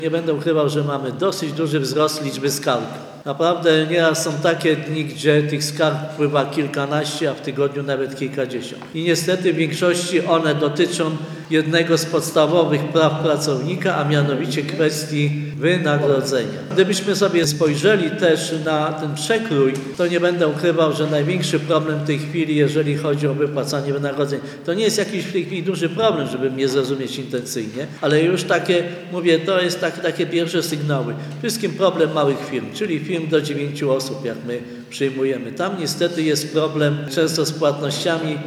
Nie będę ukrywał, że mamy dosyć duży wzrost liczby skarg. Naprawdę nieraz są takie dni, gdzie tych skarg wpływa kilkanaście, a w tygodniu nawet kilkadziesiąt. I niestety w większości one dotyczą jednego z podstawowych praw pracownika, a mianowicie kwestii wynagrodzenia. Gdybyśmy sobie spojrzeli też na ten przekrój, to nie będę ukrywał, że największy problem w tej chwili, jeżeli chodzi o wypłacanie wynagrodzeń, to nie jest jakiś w tej chwili duży problem, żeby mnie zrozumieć intencyjnie, ale już takie, mówię, to jest takie pierwsze sygnały. Wszystkim problem małych firm, czyli firm do 9 osób, jak my przyjmujemy. Tam niestety jest problem często z płatnościami